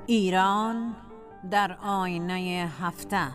ایران در آینه هفته.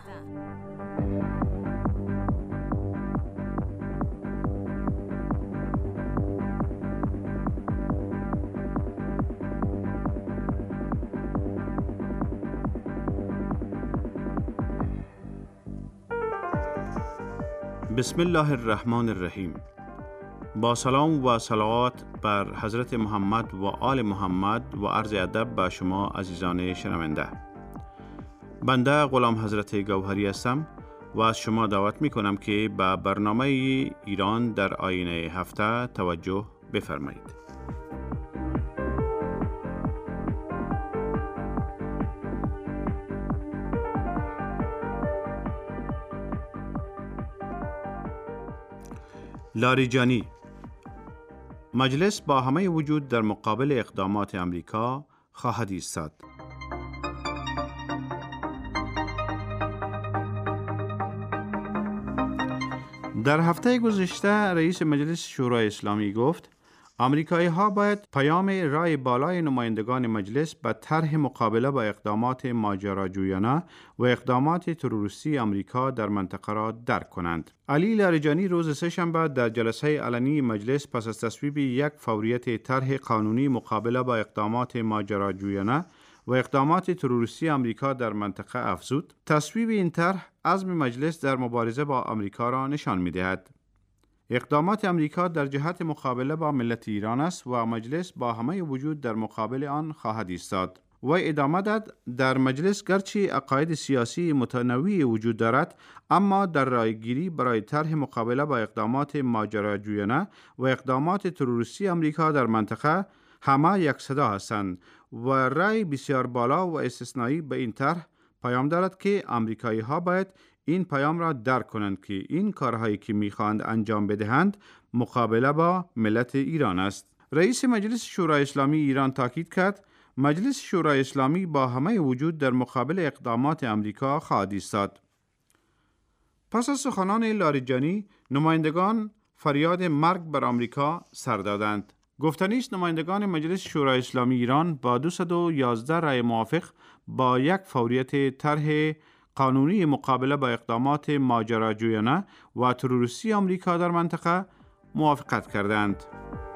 بسم الله الرحمن الرحیم. با سلام و صلوات بر حضرت محمد و آل محمد و عرض ادب به شما عزیزان شنونده. بنده غلام حضرت گوهری هستم و از شما دعوت می کنم که به برنامه ایران در آینه هفته توجه بفرمایید. لاریجانی: مجلس با همه وجود در مقابل اقدامات امریکا خواهد ایستاد. در هفته گذشته رئیس مجلس شورای اسلامی گفت آمریکایی ها باید پیام رای بالای نمایندگان مجلس به طرح مقابله با اقدامات ماجراجویانه و اقدامات تروریستی آمریکا در منطقه را درک کنند. علی لاریجانی روز سه‌شنبه در جلسه علنی مجلس پس از تصویب یک فوریت طرح قانونی مقابله با اقدامات ماجراجویانه و اقدامات تروریستی آمریکا در منطقه افزود: تصویب این طرح عزم مجلس در مبارزه با آمریکا را نشان می‌دهد. اقدامات امریکا در جهت مقابله با ملت ایران است و مجلس با همه وجود در مقابل آن خواهد ایستاد. و ادامه داد در مجلس گرچه عقاید سیاسی متنوعی وجود دارد، اما در رایگیری برای طرح مقابله با اقدامات ماجراجویانه و اقدامات تروریستی امریکا در منطقه همه یک صدا هستند و رای بسیار بالا و استثنایی به این طرح پیام دارد که آمریکایی ها باید این پیام را درک کنند که این کارهایی که میخواهند انجام بدهند مقابله با ملت ایران است. رئیس مجلس شورای اسلامی ایران تاکید کرد مجلس شورای اسلامی با همه وجود در مقابل اقدامات امریکا خواهد ایستاد. پس از سخنان لاریجانی، نمایندگان فریاد مرگ بر آمریکا سر دادند. گفتنی است نمایندگان مجلس شورای اسلامی ایران با 211 رای موافق با یک فوریت طرح قانونی مقابله با اقدامات ماجراجویانه و تروریستی آمریکا در منطقه موافقت کردند.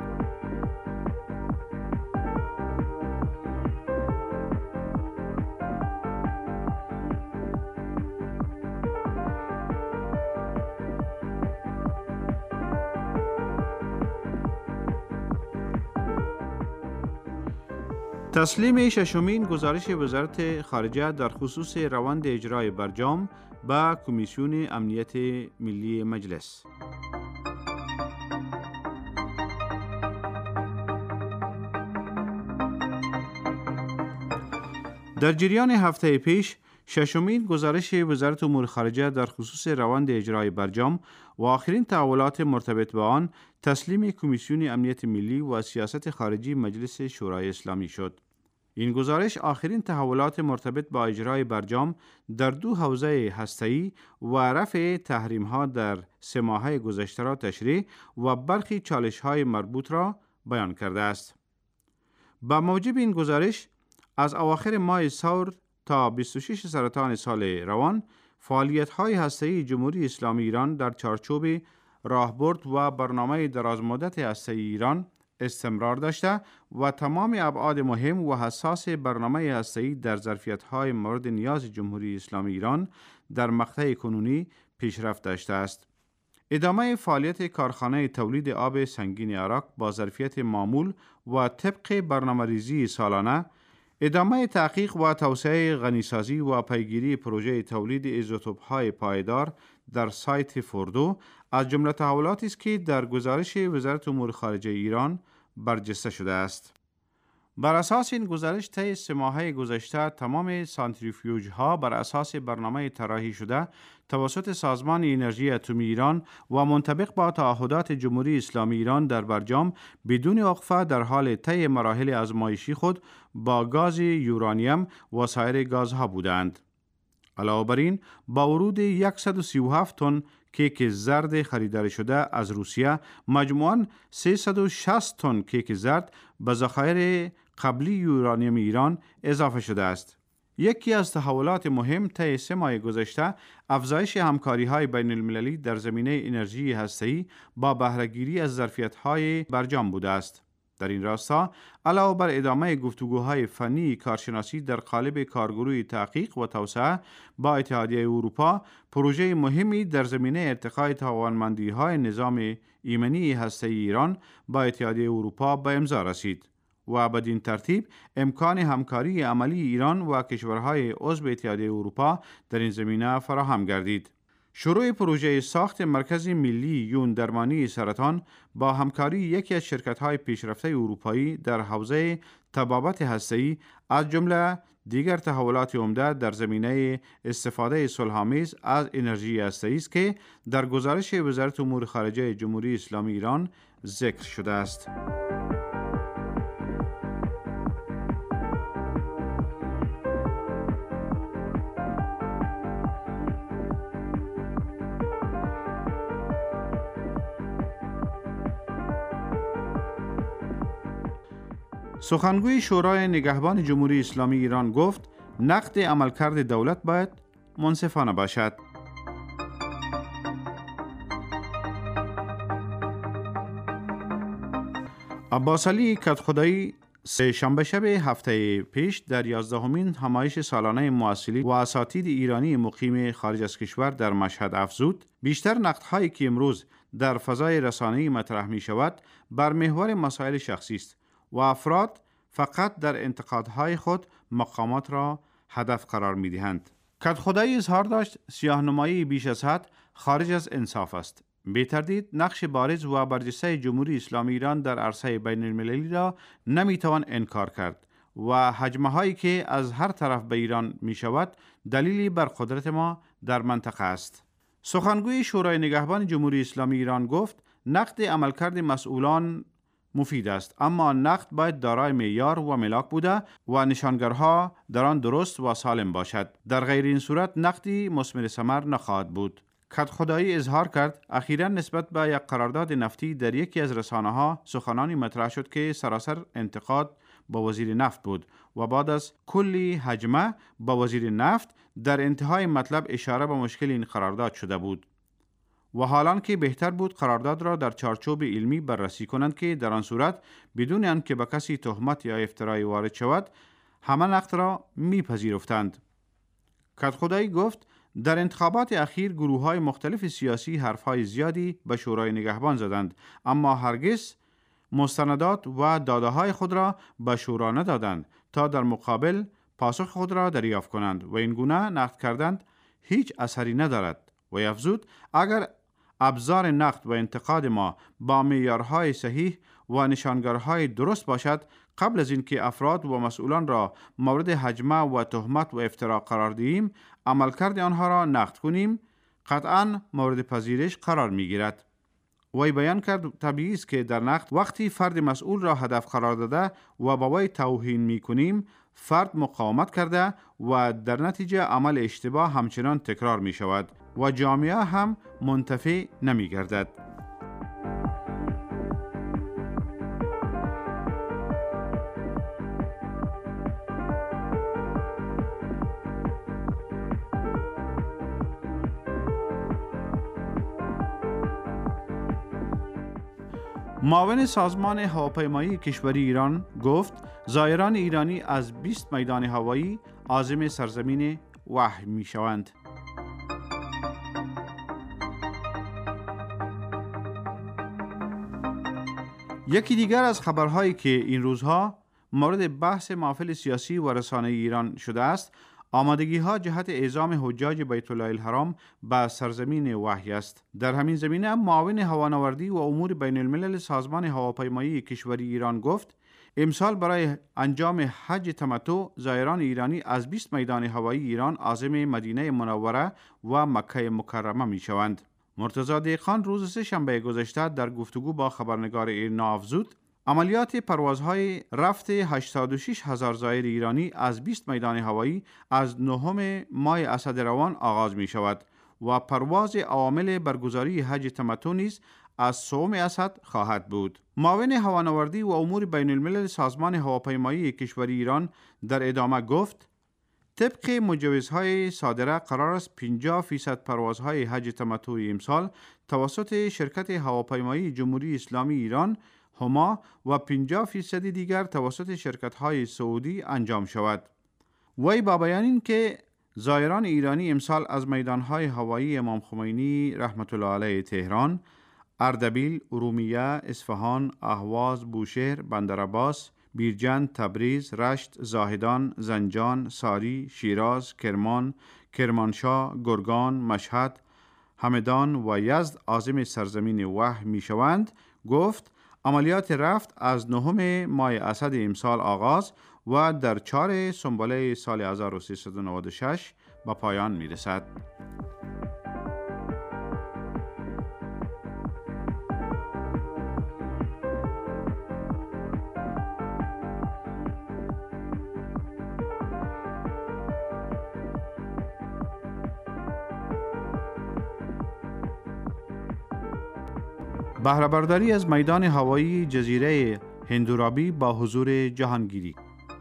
تسلیم ششمین گزارش وزارت خارجه در خصوص روند اجرای برجام به کمیسیون امنیت ملی مجلس. در جریان هفته پیش ششمین گزارش وزارت امور خارجه در خصوص روند اجرای برجام و آخرین تحولات مرتبط با آن تسلیم کمیسیون امنیت ملی و سیاست خارجی مجلس شورای اسلامی شد. این گزارش آخرین تحولات مرتبط با اجرای برجام در دو حوزه هسته‌ای و رفع تحریم‌ها در 3 ماهه گذشته را تشریح و برخی چالش‌های مربوط را بیان کرده است. با موجب این گزارش از اواخر ماه ثور تا 26 سرطان سال روان، فعالیت‌های هسته‌ای جمهوری اسلامی ایران در چارچوب راهبرد و برنامه درازمدت هسته‌ای ایران استمرار داشته و تمام ابعاد مهم و حساس برنامه هسته‌ای در ظرفیت‌های مورد نیاز جمهوری اسلامی ایران در مقطع کنونی پیشرفت داشته است. ادامه فعالیت کارخانه تولید آب سنگین عراق با ظرفیت معمول و طبق برنامه‌ریزی سالانه، ادامه تحقیق و توسعه غنیسازی و پیگیری پروژه تولید ایزوتوپ‌های پایدار در سایت فوردو از جمله تحولاتی است که در گزارش وزارت امور خارجه ایران برجسته شده است. بر اساس این گزارش طی 3 ماهه گذشته تمام سانتریفیوژها بر اساس برنامه طراحی شده توسط سازمان انرژی اتمی ایران و منطبق با تعهدات جمهوری اسلامی ایران در برجام بدون وقفه در حال طی مراحل آزمایشی خود با گاز یورانیم و سایر گازها بودند. علاوه بر این، با ورود 137 تن کیک زرد خریداری شده از روسیه، مجموعاً 360 تن کیک زرد به ذخایر قبلی یورانیم ایران اضافه شده است. یکی از تحولات مهم طی 3 ماه گذشته افزایش همکاری‌های بین‌المللی در زمینه انرژی هسته‌ای با بهره‌گیری از ظرفیت‌های برجام بوده است. در این راستا علاوه بر ادامه گفتگوهای فنی کارشناسی در قالب کارگروه تحقیق و توسعه با اتحادیه اروپا، پروژه مهمی در زمینه ارتقای توانمندی‌های نظام ایمنی هسته‌ای ایران با اتحادیه اروپا به امضا رسید و بدین ترتیب امکان همکاری عملی ایران و کشورهای عضو اتحادیه اروپا در این زمینه فراهم گردید. شروع پروژه ساخت مرکز ملی یون درمانی سرطان با همکاری یکی از شرکت‌های پیشرفته اروپایی در حوزه طبابت هسته‌ای از جمله دیگر تحولات عمده در زمینه استفاده صلح‌آمیز از انرژی هسته‌ای است که در گزارش وزارت امور خارجه جمهوری اسلامی ایران ذکر شده است. سخنگوی شورای نگهبان جمهوری اسلامی ایران گفت نقد عملکرد دولت باید منصفانه باشد. عباس علی کدخدایی سه شنبه شب هفته پیش در 11مین همایش سالانه مؤثرین و اساتید ایرانی مقیم خارج از کشور در مشهد افزود بیشتر نقدهایی که امروز در فضای رسانه‌ای مطرح می شود بر محور مسائل شخصی است و افراد فقط در انتقادهای خود مقامات را هدف قرار می دهند. کدخدایی اظهار داشت سیاه‌نمایی بیش از حد خارج از انصاف است. بی تردید نقش بارز و برجسته جمهوری اسلامی ایران در عرصه بین المللی را نمی توان انکار کرد و هجمه هایی که از هر طرف به ایران می شود دلیلی بر قدرت ما در منطقه است. سخنگوی شورای نگهبان جمهوری اسلامی ایران گفت نقد عملکرد مسئولان مفید است، اما نقد باید دارای معیار و ملاک بوده و نشانگرها در آن درست و سالم باشد. در غیر این صورت نقدی مثمر ثمر نخواهد بود. کدخدایی اظهار کرد اخیراً نسبت به یک قرارداد نفتی در یکی از رسانه‌ها سخنانی مطرح شد که سراسر انتقاد با وزیر نفت بود و بعد از کلی هجمه با وزیر نفت در انتهای مطلب اشاره به مشکل این قرارداد شده بود و حالان که بهتر بود قرارداد را در چارچوب علمی بررسی کنند که در آن صورت بدون آنکه به کسی تهمت یا افترایی وارد شود همه نقد را میپذیرفتند. کدخدایی گفت در انتخابات اخیر گروه‌های مختلف سیاسی حرف‌های زیادی به شورای نگهبان زدند، اما هرگز مستندات و داده‌های خود را به شورا ندادند تا در مقابل پاسخ خود را دریافت کنند و این گونه نقد کردند هیچ اثری ندارد و افزود اگر ابزار نقد و انتقاد ما با معیارهای صحیح و نشانگرهای درست باشد قبل از اینکه افراد و مسئولان را مورد هجمه و تهمت و افترا قرار دهیم عملکرد آنها را نقد کنیم قطعاً مورد پذیرش قرار می گیرد. وی بیان کرد طبیعی است که در نقد وقتی فرد مسئول را هدف قرار داده و با وی توهین می کنیم فرد مقاومت کرده و در نتیجه عمل اشتباه همچنان تکرار می شود و جامعه هم منتفع نمی گردد. معاون سازمان هواپیمایی کشوری ایران گفت زائران ایرانی از 20 میدان هوایی عازم سرزمین وحی می شوند. یکی دیگر از خبرهایی که این روزها مورد بحث محافل سیاسی و رسانه ایران شده است آمادگی ها جهت اعزام حجاج بیت الله الحرام به سرزمین وحی است. در همین زمینه معاون هوانوردی و امور بین الملل سازمان هواپیمایی کشوری ایران گفت امسال برای انجام حج تمتع زائران ایرانی از 20 میدان هوایی ایران عازم مدینه منوره و مکه مکرمه می شوند. مرتضی دهقان روز سه‌شنبه گذشته در گفتگو با خبرنگار ایرنا افزود عملیات پروازهای رفت 86,000 زائر ایرانی از 20 میدان هوایی از 9 ماه اسد روان آغاز می شود و پرواز عوامل برگزاری حج تمتع نیز از سوم اسد خواهد بود. معاون هوانوردی و امور بین الملل سازمان هواپیمایی کشور ایران در ادامه گفت طبق مجوزهای صادره قرار است 50% پروازهای حج تمتع امسال توسط شرکت هواپیمایی جمهوری اسلامی ایران هما و 50% دیگر توسط شرکت‌های سعودی انجام شود. وی با بیان این که زائران ایرانی امسال از میدان‌های هوایی امام خمینی رحمت الله علیه تهران، اردبیل، ارومیه، اصفهان، اهواز، بوشهر، بندرعباس، بیرجند، تبریز، رشت، زاهدان، زنجان، ساری، شیراز، کرمان، کرمانشاه، گرگان، مشهد، همدان و یزد عازم سرزمین وحی می شوند، گفت عملیات رفت از 9 ماه اسد امسال آغاز و در 4 سنبله سال 1396 به پایان می رسد. بهره برداری از میدان هوایی جزیره هندورابی با حضور جهانگیری.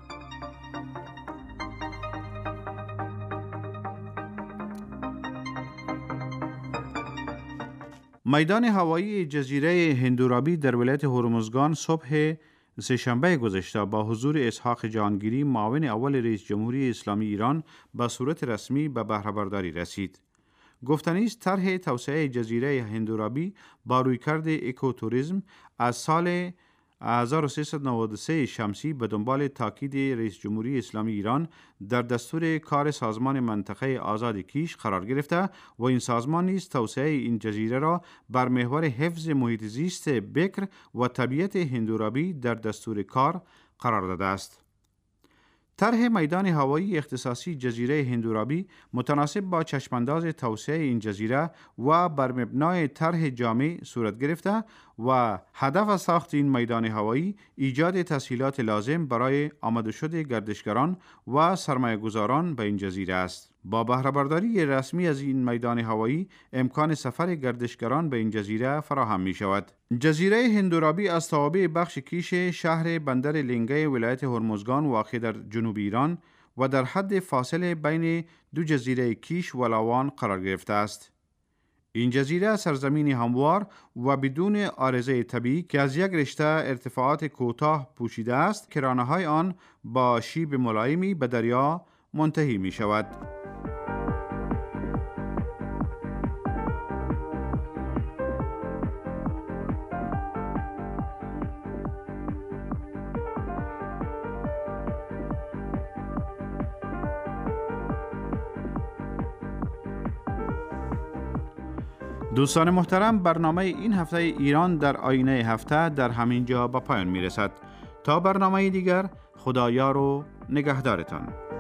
میدان هوایی جزیره هندورابی در ولایت هرمزگان صبح سه‌شنبه گذشته با حضور اسحاق جهانگیری معاون اول رئیس جمهوری اسلامی ایران به صورت رسمی به بهره برداری رسید. گفتنی است طرح توسعه جزیره هندورابی با رویکرد اکوتوریسم از سال 1393 شمسی به دنبال تاکید رئیس جمهوری اسلامی ایران در دستور کار سازمان منطقه آزاد کیش قرار گرفته و این سازمان نیز توسعه این جزیره را بر محور حفظ محیط زیست بکر و طبیعت هندورابی در دستور کار قرار داده است. طرح میدان هوایی اختصاصی جزیره هندورابی متناسب با چشمانداز توسعه این جزیره و بر مبنای طرح جامع صورت گرفته و هدف از ساخت این میدان هوایی ایجاد تسهیلات لازم برای آمده شد گردشگران و سرمایه‌گذاران به این جزیره است. با بهره برداری رسمی از این میدان هوایی امکان سفر گردشگران به این جزیره فراهم می شود. جزیره هندورابی از توابع بخش کیش شهر بندر لنگه ولایت هرمزگان واقع در جنوب ایران و در حد فاصله بین دو جزیره کیش و لاوان قرار گرفته است. این جزیره سرزمینی هموار و بدون عارضه طبیعی که از یک رشته ارتفاعات کوتاه پوشیده است که رانه‌های آن با شیب ملایمی به دریا منتهی می شود. دوستان محترم، برنامه این هفته ایران در آینه هفته در همین جا به پایان می رسد. تا برنامه دیگر، خدایار و نگهدارتان.